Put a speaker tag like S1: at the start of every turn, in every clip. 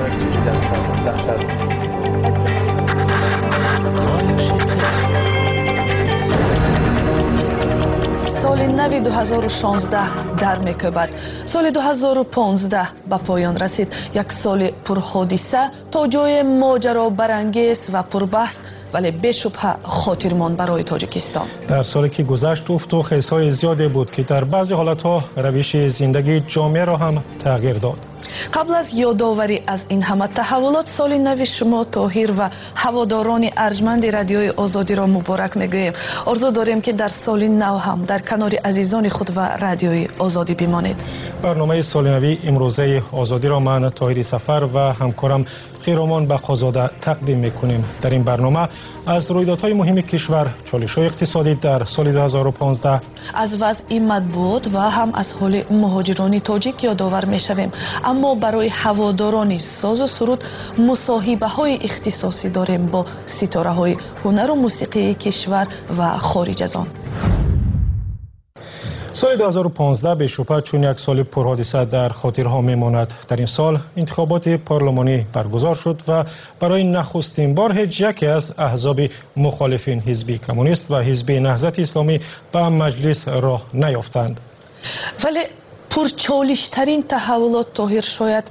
S1: سال نو 2016 در میکوبد. سال 2015 به پایان رسید. یک سال پرحادثه تا جای ماجرا برانگیز و پربحث ولی بشبه خاطرمان برای تاجیکستان.
S2: در سالی که گذشت افت و خیزهای زیادی بود که در بعضی حالتها روش زندگی جامعه را هم تغییر داد.
S1: قبل از یادآوری از این همه تحولات، سال نو شما طاهر و هواداران ارجمند رادیوی آزادی را مبارک میگوییم. آرزو داریم که در سال نو هم در کنار عزیزان خود و رادیوی آزادی بمانید.
S2: برنامه سال نو امروزه آزادی را من طاهر سفر و همکارم خیرامان بقازاده تقدیم میکنیم. در این برنامه از رویدادهای مهم کشور، چالش‌های اقتصادی در سال 2015،
S1: از وضع مطبوعات و هم از حال مهاجران تاجیک یادآور میشویم. اما برای هواداران ساز و سرود مصاحبه‌های اختصاصی داریم با ستاره‌های هنر و موسیقی کشور و خارج از آن.
S2: سال 2015 به شبهه چون یک سال پرحادثه در خاطرها میماند. در این سال انتخابات پارلمانی برگزار شد و برای نخستین بار هیچ یکی از احزاب مخالفین، حزب کمونیست و حزب نهضت اسلامی، به مجلس راه نیافتند.
S1: ولی پرچالش‌ترین تحولات طاهر شاید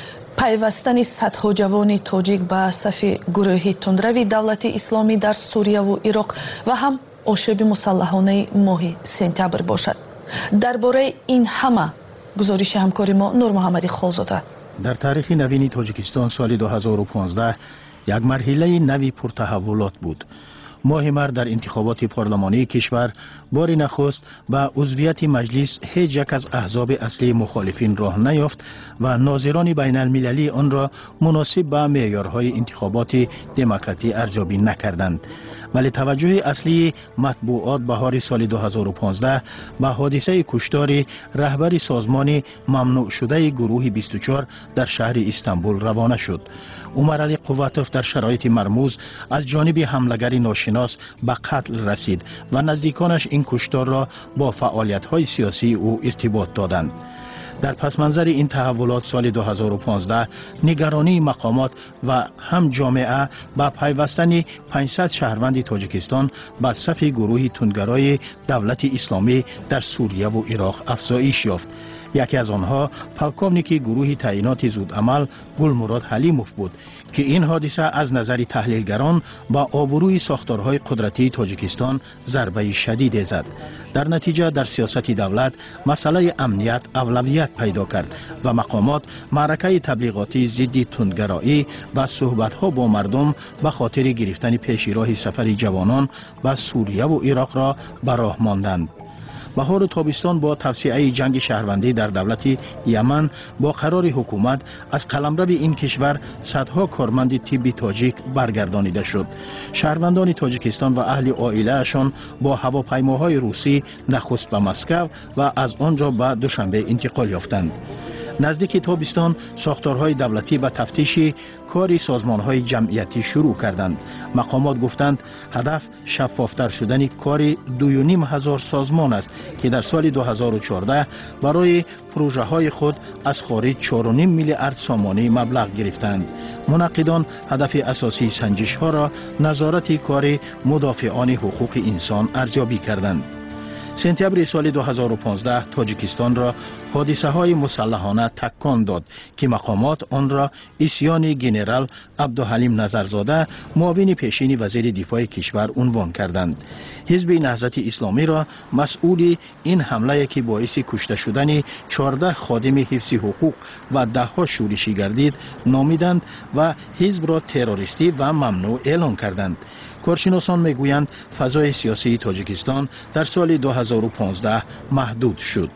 S1: پیوستن صدها جوان تاجیک به صف گروه تندروی دولت اسلامی در سوریه و عراق و هم آشوب مسلحانه ماه سپتامبر باشد. درباره این همه گزارش همکار ما نور محمدی خالزاده.
S3: در تاریخ نوین تاجیکستان سال 2015 یک مرحله نوی پرتحولات بود. ماه مارس در انتخابات پارلمانی کشور بار نخست به عضویت مجلس هیچ یک از احزاب اصلی مخالفین راه نیافت و ناظران بین المللی آن را مناسب به معیارهای انتخابات دموکراتی ارزیابی نکردند. ولی توجه اصلی مطبوعات بهار سال 2015 به حادثه کشتار رهبر سازمان ممنوع شده گروه 24 در شهر استانبول روانه شد. عمر علی قوتوف در شرایط مرموز از جانب حمله‌گر ناشناس به قتل رسید و نزدیکانش این کشتار را با فعالیت‌های سیاسی او ارتباط دادند. در پس منظر این تحولات سال 2015 نگرانی مقامات و هم جامعه با پیوستن 500 شهروند تاجیکستان به صف گروه تندگرای دولت اسلامی در سوریه و عراق افزایش یافت. یکی از آنها پلکامنیک گروه تعیینات زودعمل گلمراد حلیموف بود که این حادثه از نظر تحلیلگران با آبروی ساختارهای قدرتی تاجیکستان ضربه شدید زد. در نتیجه در سیاست دولت مسئله امنیت اولویت پیدا کرد و مقامات معرکه تبلیغاتی ضد تندگرایی و صحبت‌ها با مردم به خاطر گرفتن پیشراه سفر جوانان به سوریه و عراق را به راه ماندند. بهار و تابستان با توسعه جنگ شهروندی در دولت یمن با قرار حکومت از قلمرو این کشور صدها کارمند طبی تاجیک برگردانیده شد. شهروندان تاجیکستان و اهل عائله‌شان با هواپیماهای روسی نخست به مسکو و از آنجا به دوشنبه انتقال یافتند. نزدیک تابستان ساختارهای دولتی و تفتیش کاری سازمانهای جمعیتی شروع کردند. مقامات گفتند هدف شفافتر شدن کار 2,500 سازمان است که در سال 2014 برای پروژه های خود از خارج 4.5 میلیارد سامانه مبلغ گرفتند. منعقدان هدف اساسی سنجش ها را نظارت کار مدافعان حقوق انسان ارزیابی کردند. سپتامبر سال 2015 تاجیکستان را حادثه های مسلحانه تکان داد که مقامات آن را عصیان ژنرال عبدالحلیم نظرزاده معاون پیشین وزیر دفاع کشور عنوان کردند. حزب نهضت اسلامی را مسئول این حمله که باعث کشته شدن 14 خادم حفظ حقوق و 10 شورشی گردید نامیدند و حزب را تروریستی و ممنوع اعلام کردند. کارشناسان میگویند فضای سیاسی تاجیکستان در سال 2015 محدود شد.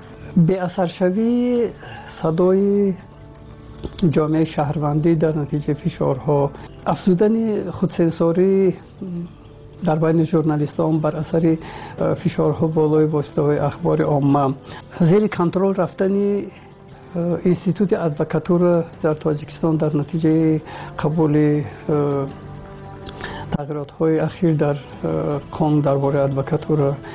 S4: به اثر شوی صدای جامعه شهروندی در نتیجه فشارها، افزودن خودسانسوری در بین ژورنالیستان بر اثر فشارها بالای واسطه‌های اخبار عامه، زیر کنترل رفتن اینستیتوت ادوکاتور در تاجیکستان در نتیجه قبول تغییرات های اخیر در قانون درباره ادوکاتور،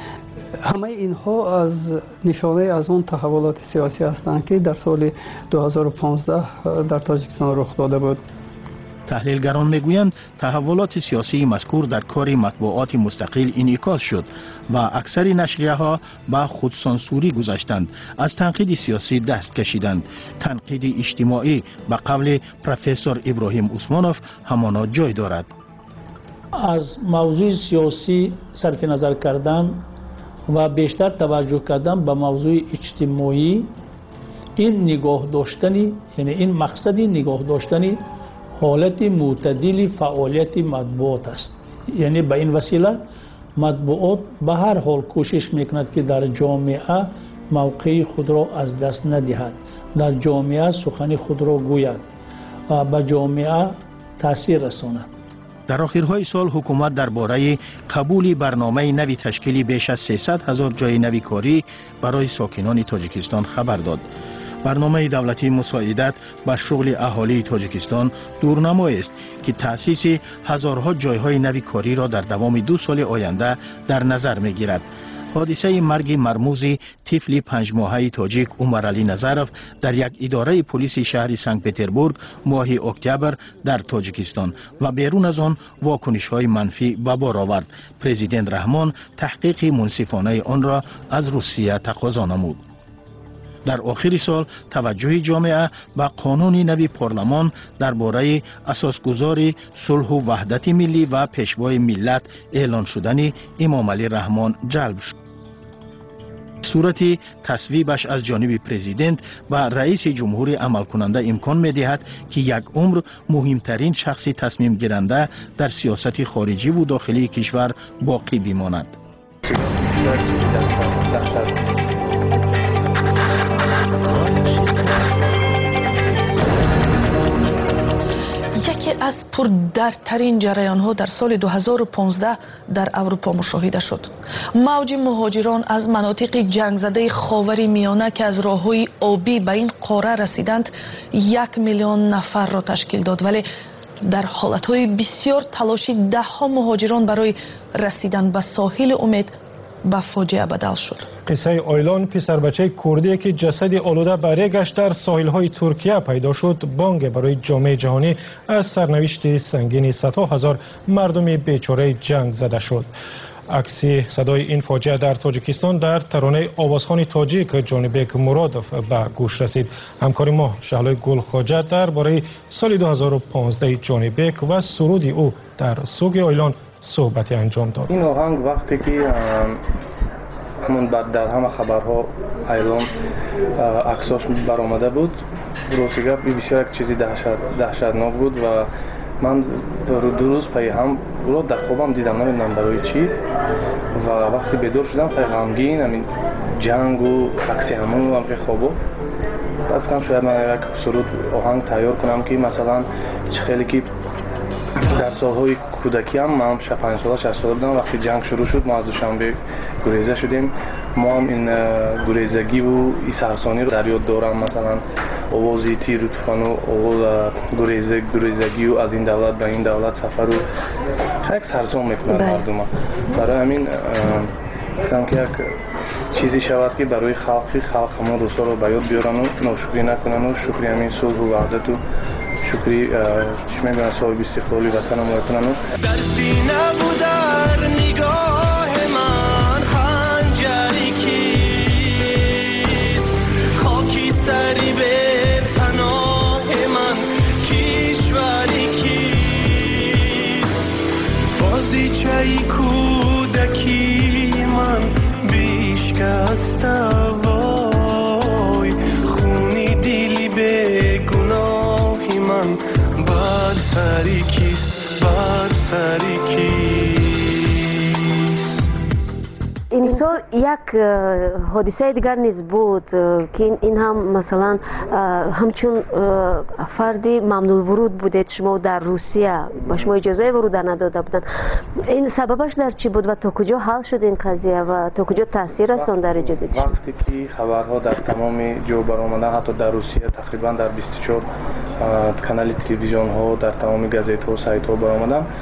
S4: همه اینها از نشانه از اون تحولات سیاسی هستند که در سال 2015 در تاجیکستان رخ داده بود.
S3: تحلیلگران میگویند تحولات سیاسی مذکور در کار مطبوعات مستقل انعکاس شد و اکثر نشریه ها به خودسانسوری گذاشتند، از تنقید سیاسی دست کشیدند. تنقید اجتماعی به قول پروفسور ابراهیم عثمانوف همانا جای دارد.
S5: از موضوع سیاسی صرف نظر کردن و بیشتر توجه کردن به موضوع اجتماعی، این نگاه داشتنی، یعنی این مقصد نگاه داشتنی حالت معتدل فعالیت مطبوعات است. یعنی به این وسیله مطبوعات به هر حال کوشش میکند که در جامعه موقع خود را از دست ندهد، در جامعه سخن خود را گوید و به جامعه تاثیر رساند.
S3: در آخرهای سال حکومت درباره قبول برنامه نوی تشکیل بیش از 300,000 جای نوی کاری برای ساکنان تاجیکستان خبر داد. برنامه دولتی مساعدت به شغل اهالی تاجیکستان دورنمایی است که تأسیس هزارها جایهای نوی کاری را در دوام 2 سال آینده در نظر می‌گیرد. حادثه مرگ مرموز طفل 5 ماهه تاجیک عمر علی نظرف در یک اداره پلیس شهر سنت پتربورگ ماه اکتبر در تاجیکستان و بیرون از آن واکنش‌های منفی به بار آورد. پرزیدنت رحمان تحقیق منصفانه آن را از روسیه تقاضا نمود. در آخر سال توجه جامعه به قانون نوی پارلمان درباره اساسگذاری صلح و وحدت ملی و پیشوای ملت اعلان شدن امام علی رحمان جلب شد. صورت تصویبش از جانب پرزیدنت و رئیس جمهور عمل کننده امکان می دهد که یک عمر مهمترین شخص تصمیم گیرنده در سیاست خارجی و داخلی کشور باقی بماند.
S1: یکی از پردردترین جریان‌ها در سال 2015 در اروپا مشاهده شد. موج مهاجران از مناطق جنگ زده خاور میانه که از راه‌های آبی به این قاره رسیدند 1 میلیون نفر را تشکیل داد، ولی در حالت‌های بسیار تلاشی ده‌ها مهاجران برای رسیدن به ساحل امید به فاجعه بدل شد.
S2: قصه آیلان پسر بچه کردی که جسد آلوده برگشت در ساحل‌های ترکیه پیدا شد بانگ برای جامعه جهانی از سرنوشت سنگین صدها هزار مردم بیچاره جنگ زده شد. عکس صدای این فاجعه در تاجیکستان در ترانه آوازخوان تاجیک جانبک مرادوف به گوش رسید. همکار ما شهلای گلخواجه درباره سال 2015 جانبک و سرود او در سوگ آیلان صحبتی انجام داد.
S6: این آهنگ وقتی که همون بعد در همه خبرها ایلان عکساش برآمده بود، روزی بسیار یک چیزی دهشتناک بود و من دو روز پی هم رو در خوابم دیدم، نمیدونم برای چی، و وقتی بیدار شدم پی غمگین همین جنگ و عکس همون هم پی خوابو گفتم شاید من یک سرود آهنگ تیار کنم که مثلا خیلی که در سالهای کودکی هم من 5 ساله 6 ساله بودم، وقتی جنگ شروع شد ما از دوشنبه گریزه شدیم، ما هم این گریزگی و این سرسانی رو در یاد دارم، مثلا آوازی تیر و طوفان و گریزگی و از این دولت به این دولت سفر و خیلی سرسان میکنن مردم. برای همین گفتم که یک چیزی شود که برای خلق همون روزها رو به یاد بیارن و ناشکری نکنن و شکری همین صلح و وحدت و شکری چی میگن صاحب استقلالی وطن ما کنن.
S7: در سینه و در نگاه من خنجری کیست، خاکستری به پناه من کشوری کیست، بازیچه کودکی من بیشکسته وای، خونی دلی به گناه من بر سری کیست، بر سری کیست.
S8: این سال یک حادثه دیگر نیز بود که این هم مثلا همچون فردی ممنوع ورود بودید شما در روسیه، با شما اجازه ورود نداده بودن. این سببش در چی بود و تا کجا حل شد این قضیه و تا کجا تاثیر رساند در ایجاد شما؟
S6: وقتی که خبرها در تمام جو برآمدن، حتی در روسیه تقریبا در 24 کانال تلویزیون ها، در تمام گازیت ها و سایت ها برآمدن،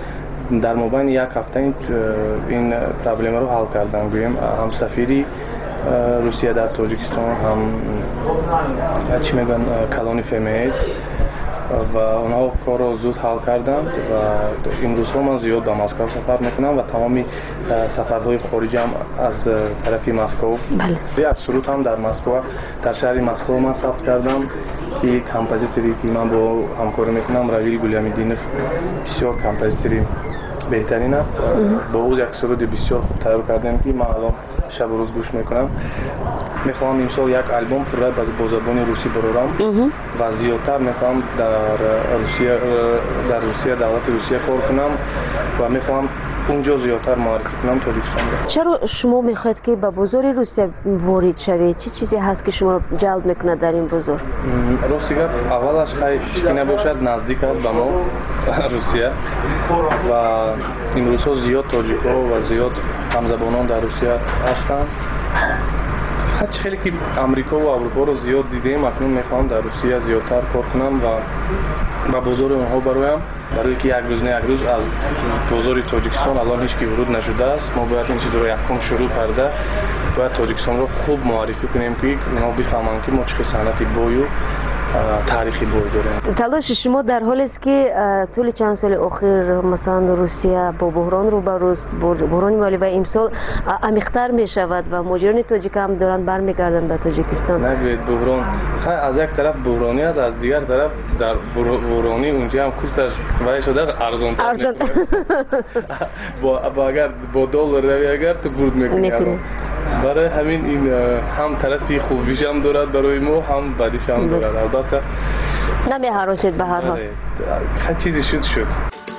S6: در مابین یک هفته این پرابلم رو حل کردن. گویم هم سفیری روسیه در تاجیکستان، هم چی میگن کلانی فمیز و اونها کار رو زود حل کردند و امروز ها من زیاد به مسکو سفر میکنم و تمامی سفرهای خارجی هم از طرف مسکو. از سرود هم در مسکو، در شهر مسکو من ثبت کردم که یک کمپوزیتوری که من با همکاری میکنم رویل گلیامیدینوف بسیار کمپوزیتوری بهترین است. با او یک سرود بسیار خوب تیار کردیم که من الان شب و روز گوش میکنم. میخوام امسال یک آلبوم پورا با زبان روسی برارم و زیادتر میخوام در روسیه دولت روسیه کار کنم و میخوام اونجا زیادتر معرفی کنم تاجیکستان رو.
S8: چرا شما میخواید که به بازار روسیه وارد شوید؟ چه چیزی هست که شما رو جلب میکنه در این بازار؟
S6: روسیه اولش خیلی نباشد نزدیک است به ما روسیه و امروزها زیاد تاجیک‌ها و زیاد همزبانان در روسیه هستند. خیلی که امریکا و اروپا رو زیاد دیدیم، اکنون میخوام در روسیه زیادتر کار کنم و به بازار اونها برایم، برای که یک روز نه یک روز از بازار تاجیکستان الان هیچ کی ورود نشده است. ما باید این چیز رو یکم شروع کرده باید تاجیکستان رو خوب معرفی کنیم که اونا بفهمن که ما چه صنعت بوی و تاریخی بوی داریم.
S8: تلاش شما در حالی است که طول چند سال اخیر مثلا روسیه با بحران روبروست، بحران مالی و امسال عمیق‌تر می شود و مهاجران تاجیک هم دارن برمیگردن به تاجیکستان.
S6: نگوید بحران از یک طرف بحرانی است، از دیگر طرف در بحرانی اونجا هم کورسش وای شده ارزان با اگر با دلار روی اگر تو برد میکنی. برای همین این هم طرفی خوبیش هم دارد برای ما، هم بدیش هم دارد. البته
S8: نمی هراسید به هر حال.
S6: هر چیزی شد.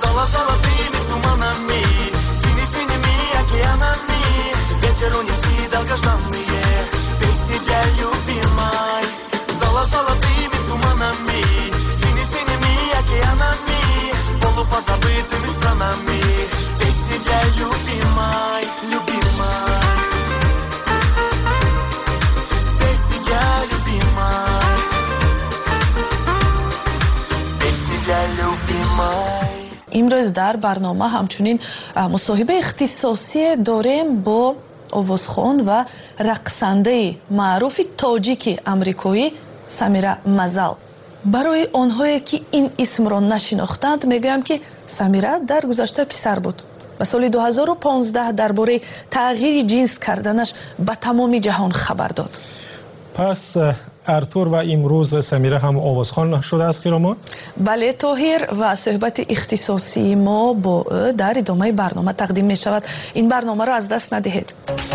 S1: امروز در برنامه همچنین مصاحبه اختصاصی داریم با آوازخوان و رقصنده معروف تاجیک امریکایی سمیرا مزل. برای آنهایی که این اسم را نشناختند میگویم که سمیرا در گذشته پسر بود و سال 2015 درباره تغییر جنس کردنش به تمام جهان خبر داد.
S2: پس ارتور و امروز سمیرا هم آوازخوان شده است خیرامان؟
S1: بله طاهر، و صحبت اختصاصی ما با در ادامه برنامه تقدیم می شود. این برنامه را از دست ندهید.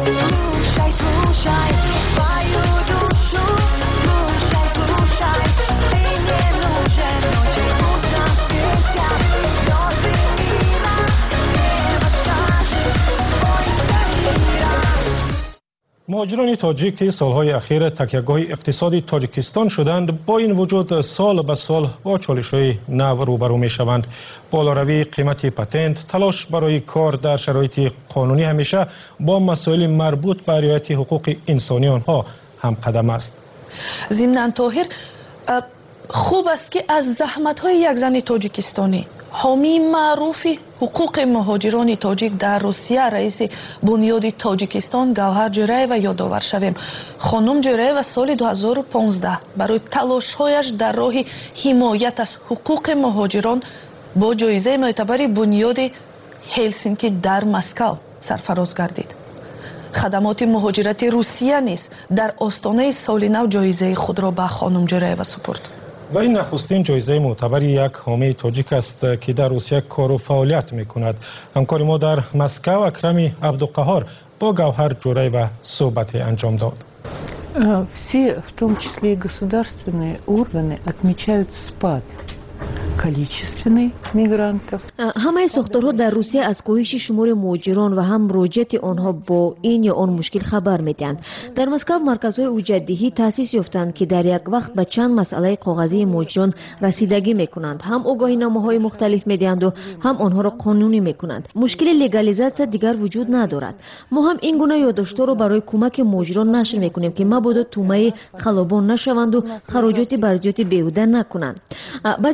S2: مهاجران تاجیک که سالهای اخیر تکیهگاه اقتصادی تاجیکستان شدند، با این وجود سال به سال با چالش‌های نو روبرو می‌شوند. بالاروی قیمت پتنت، تلاش برای کار در شرایط قانونی همیشه با مسائل مربوط به رعایت حقوق انسانی آنها هم قدم است.
S1: ضمناً طاهر، خوب است که از زحمت‌های یک زن تاجیکستانی، حامی معروف حقوق مهاجران تاجیک در روسیه، رئیس بنیاد تاجیکستان گوهر جوریeva یادآور شویم. خانم جوریeva سال 2015 برای تلاش‌هایش در راه حمایت از حقوق مهاجران با جایزه معتبر بنیاد هلسینکی در مسکو سرفراز گردید. خدمات مهاجرت روسیه نیز در آستانه سال نو جایزه خود را به خانم جوریeva سپرد.
S2: و این نخستین جایزه معتبر یک حامی تاجیک است که در روسیه کار و فعالیت می‌کند. همکار ما در مسکو اکرم عبدالقهار با گوهر جوریeva صحبت انجام داد.
S9: Все, в том числе и государственные органы, отмечают спад количественный мигрантов.
S10: همه ساختارها در روسیه از کاهش شمار مهاجران و هم مراجعت آنها با این یا آن مشکل خبر میدهند. در مسکو مرکزهای اوجدهی تأسیس یافتند که در یک وقت به چند مسئله کاغذی مهاجران رسیدگی میکنند. هم آگاهینامه‌های مختلف میدهند و هم آنها را قانونی میکنند. مشکل لگالیزاسیون دیگر وجود ندارد. ما هم این گونه یادداشت‌ها را برای کمک مهاجران نشر میکنیم که مبادا تومه خلبان نشوند و خراجات برجات بیهوده نکنند. بعضی مشکل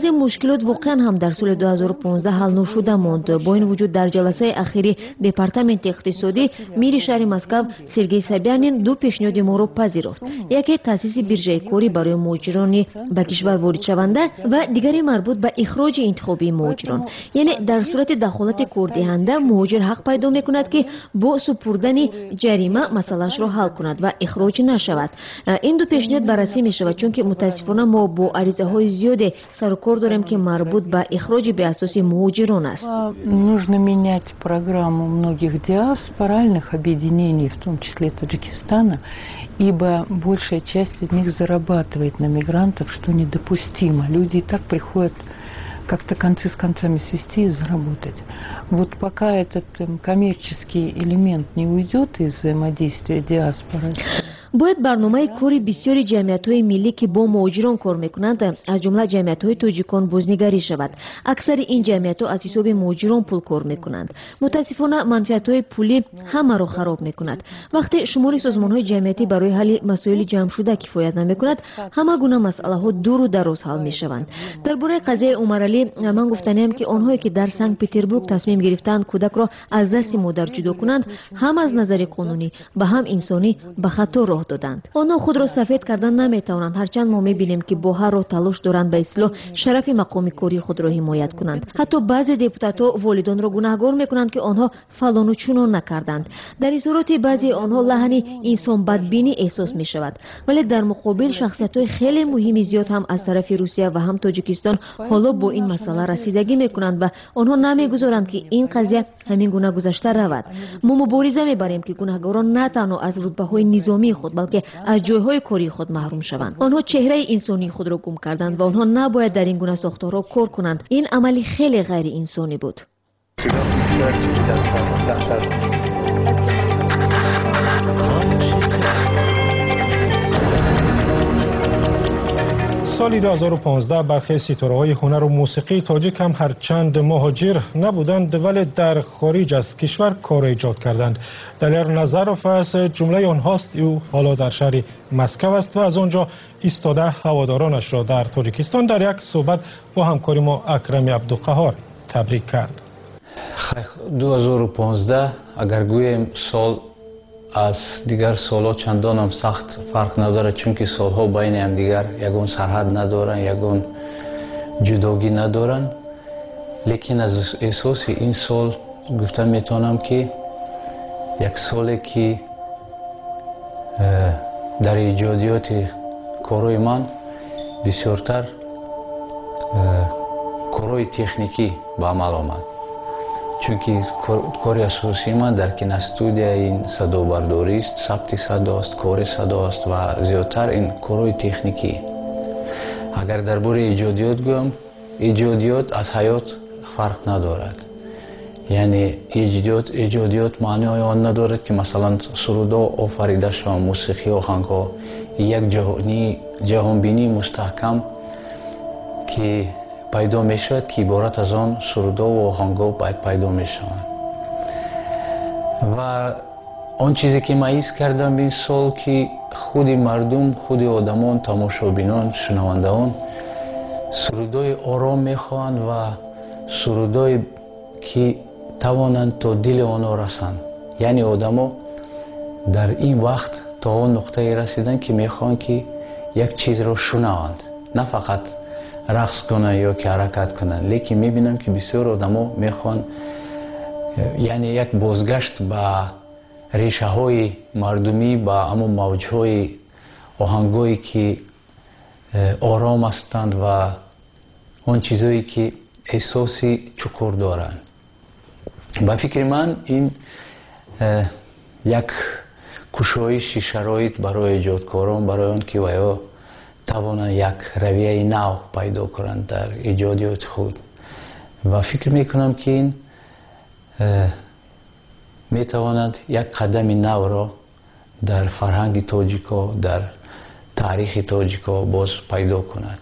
S10: مشکلات واقعا هم در سال 2015 حل نشده ماند. با این وجود در جلسه اخیری دپارتمنت اقتصادی میری شهر مسکو سرگئی سابیانین دو پیشنهاد ما را پذیرفت. یکی تاسیس بیرژه کاری برای مهاجران به کشور وارد شونده و دیگری مربوط به اخراج انتخابی مهاجران. یعنی در صورت دخالت کاردهنده مهاجر حق پیدا میکند که با سپردن جریمه مسئلهش را حل کند و اخراج نشود. این دو پیشنهاد بررسی می شود چون که متاسفانه ما با عریضه های زیاد سر و کار داریم که مربوط به اخراج به اساس مهاجران است.
S9: Нужно менять программу многих диаспоральных объединений, в том числе Таджикистана, ибо большая часть из них зарабатывает на мигрантов, что недопустимо. Люди и так приходят как-то концы с концами свести и заработать. Вот пока этот коммерческий элемент не уйдет из взаимодействия диаспоры,
S10: باید برنامه کاری بسیاری جمعیت‌های ملی که با مهاجران کار می‌کنند از جمله جمعیت‌های تاجیکان بازنگری شود. اکثر این جمعیت‌ها از حساب مهاجران پول کار می‌کنند. متأسفانه منفعت‌های پولی همه را خراب می‌کند. وقتی شمار سازمان‌های جمعیتی برای حل مسائل جمع شده کفایت نمی‌کند، همه گونه مسئله‌ها دور و دراز حل می‌شوند. درباره قضیه عمرعلی من گفتنیم که آنهایی که در سنت پترزبورگ تصمیم گرفتند کودک را از دست مادر جدا کنند، هم از نظر قانونی و هم انسانی به خطا راه دادند. آنها خود را سفید کردن نمیتوانند، هرچند ما میبینیم که با هر راه تلاش دارند به اصلاح شرف مقام کاری خود را حمایت کنند. حتی بعضی دپوتات‌ها والدان را گناهکار میکنند که آنها فلان و چنان نکردند. در این صورت بعضی آنها لحن انسان بدبینی احساس میشود، ولی در مقابل شخصیت‌های خیلی مهم زیاد هم از طرف روسیه و هم تاجیکستان حالا با این مسئله رسیدگی میکنند و آنها نمیگذارند که این قضیه همین گونه گذشته رود. ما مبارزه میبریم که گناهکاران نه تنها از رتبه‌های نظامی خود بلکه از جایهای کاری خود محروم شوند. آنها چهره انسانی خود را گم کردند و آنها نباید در این گونه ساختارها کار کنند. این عملی خیلی غیر انسانی بود.
S2: سال 2015 برخی ستاره‌های هنر و موسیقی تاجیک هم هرچند مهاجر نبودند ولی در خارج از کشور کار ایجاد کردند. دلیر نظروف از جمله آنهاست. او حالا در شهر مسکو است و از آنجا ایستاده هوادارانش را در تاجیکستان در یک صحبت با همکار ما اکرم عبدالقهار تبریک کرد.
S11: 2015 اگر گویم سال از دیگر سالها چندان هم سخت فرق نداره، چون که سالها بین هم دیگر یگون سرحد ندارن، یگون جداگی ندارن. لیکن از احساس این سال گفتم میتونم که یک سالی که در ایجادیات کارهای من بسیارتر کارهای تکنیکی به عمل آمد، چون که کاری اساسی من در کینستودیا این صدابرداری است، ثبت صدا است، کار صدا است و زیادتر این کارهای تکنیکی. اگر درباره ایجادیات گویم، ایجادیات از حیات فرق ندارد. یعنی ایجادیات معنی آن ندارد که مثلا سرودا آفریده شود، موسیقی آهنگ‌ها یک جهانبینی مستحکم که پیدا می شود که عبارت از آن سرودا و آهنگ‌ها پیدا می شوند. و آن چیزی که من حس کردم این سال که خود مردم، خود آدمان، تماشابینان، شنوندگان سرودای آرام می خواهند و سرودای که توانند تا دل آنها رسند. یعنی آدما در این وقت تا آن نقطه رسیدن که می خواهند که یک چیز را شنوند، نه فقط رقص کنن یا که حرکت کنن. لیکن میبینم که بسیار آدما میخوان یعنی یک بازگشت به ریشه های مردمی، به اما موج های آهنگایی که آرام هستند و اون چیزایی که احساسی چکور دارند. به فکر من این یک کشایش شرایط برای ایجادکاران، برای آن که ویا توانند یک رویه نو پیدا کنند در ایجادیات خود. و فکر میکنم که این میتواند یک قدم نو را در فرهنگ تاجیکا، در تاریخ تاجیکا باز پیدا کند.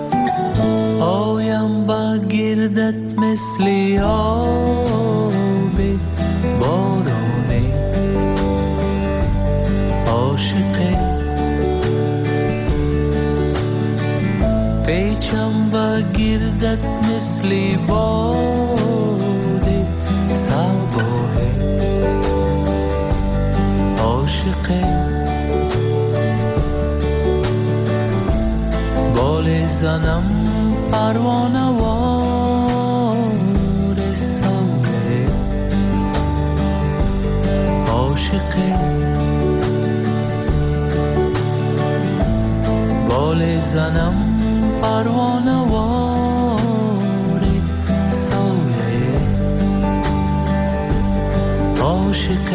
S7: مثل یاد
S11: مثل باد صباه عاشق بال زنم پروانه وار ساله عاشق بال زنم پروانه وار ساله عاشق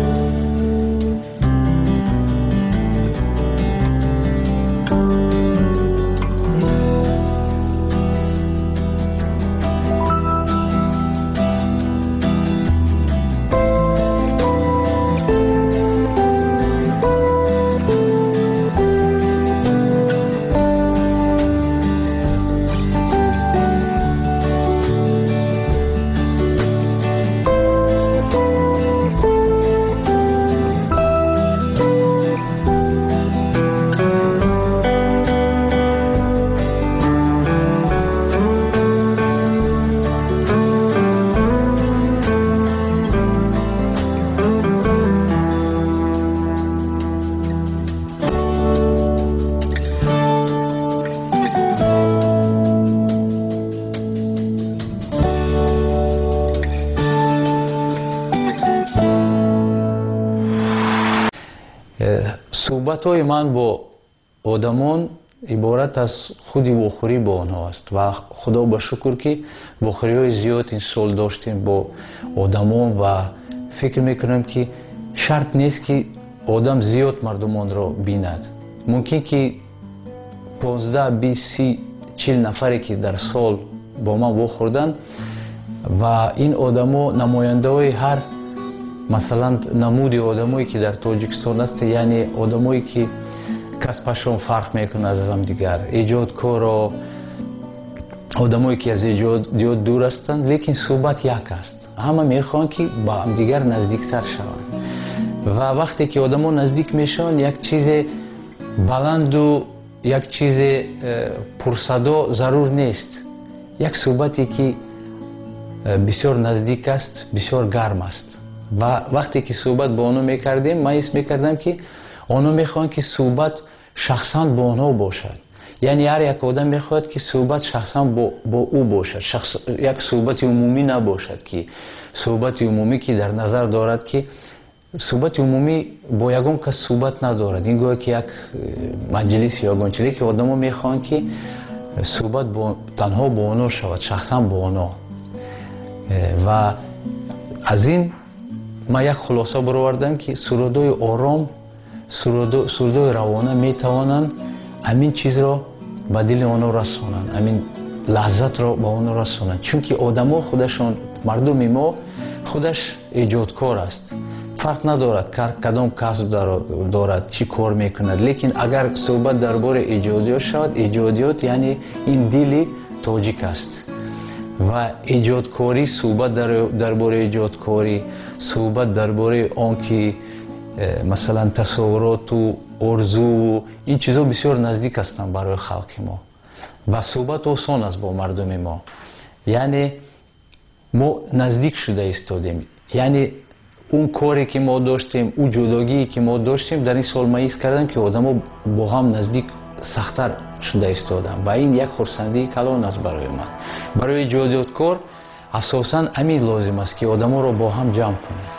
S11: صحبت‌های من با آدمان عبارت از خودی بخوری با آنها است و خدا با شکر که بخوری‌های زیاد این سال داشتیم با آدمان و فکر میکنم که شرط نیست که آدم زیاد مردمان را بیند. ممکن که 15 20 30 40 نفری که در سال با من بخوردن و این آدما نماینده های هر مثلا نمودی آدمایی که در تاجیکستان است، یعنی آدمایی که کسبشون فرق میکنه از هم دیگر، ایجادکار و آدمایی که از ایجادیات دور هستند، لیکن صحبت یک است. همه میخوان که با هم دیگر نزدیکتر شوند و وقتی که آدما نزدیک میشن یک چیز بلند و یک چیز پرصدا ضرور نیست، یک صحبتی که بسیار نزدیک است، بسیار گرم است. و وقتی که صحبت با آنها میکردیم من حس میکردم که آنها میخوان که صحبت شخصا با آنها باشد، یعنی هر یک آدم میخواد که صحبت شخصا با او باشد، یک صحبت عمومی نباشد که صحبت عمومی که در نظر دارد که صحبت عمومی با یگان کس صحبت ندارد، این گویا که یک مجلس یا گنجلی که آدم ها میخوان که صحبت تنها با آنها شود، شخصا با آنها. و از این من یک خلاصه برآوردم که سرودهای آرام، سرودهای روانه میتوانند همین چیز را به دل آنها رسانند، همین لذت را به آنها رسانند، چون که آدم ها خودشان، مردم ما خودش ایجادکار است، فرق ندارد کدام کسب دارد، چی کار میکند، لیکن اگر صحبت درباره ایجادیات شود، ایجادیات یعنی این دل تاجیک است و ایجادکاری، صحبت درباره ایجادکاری، صحبت درباره آن که مثلا تصورات و آرزو و این چیزا بسیار نزدیک هستند برای خلق ما و صحبت آسان است با مردم ما، یعنی ما نزدیک شده ایستادیم، یعنی اون کاری که ما داشتیم، اون جداگی که ما داشتیم در این سال من حس کردم که آدم‌ها با هم نزدیک سخت‌تر شده ایستادن و این یک خرسندی کلان است برای من. برای ایجادیاتکار اساساً همین لازم است که آدم‌ها را با هم جمع کنید.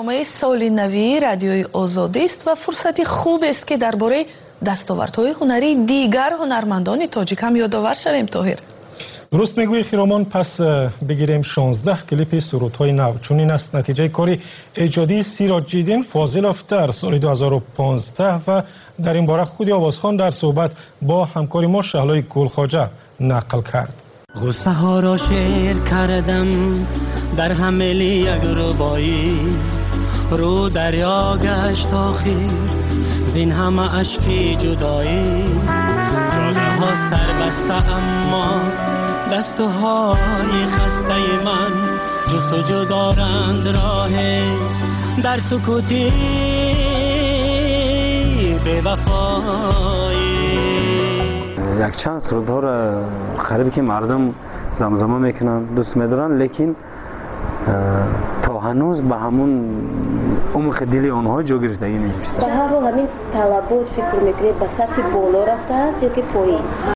S1: برنامه سال نوی رادیوی آزادی است و فرصتی خوب است که درباره دستاوردهای هنری دیگر هنرمندان تاجیک هم یادآور شویم. طاهر
S2: درست میگویی خیرامان. پس بگیریم 16 کلیپ سرودهای نو. چون این است نتیجه کاری ایجادی سیراج‌الدین فاضلوف در سال 2015 و در این باره خود آوازخوان در صحبت با همکار ما شهلای گلخواجه نقل کرد.
S12: غصه ها را شعر کردم در حمل یک ربایی، رو دریا گشت آخر زین همه اشکی جدایی، جاده ها سر بسته اما دستهای خسته من جستجو دارند راه در سکوتی به وفایی.
S13: یک چند سرودها را خریبی که مردم زمزمه میکنن دوست میدارن، لیکن تا هنوز به همون عمق دل آنها جا گرفتگی نیست.
S8: به هر حال همین طلبات فکر میکنید به سطح بالا رفته است یا که پایین؟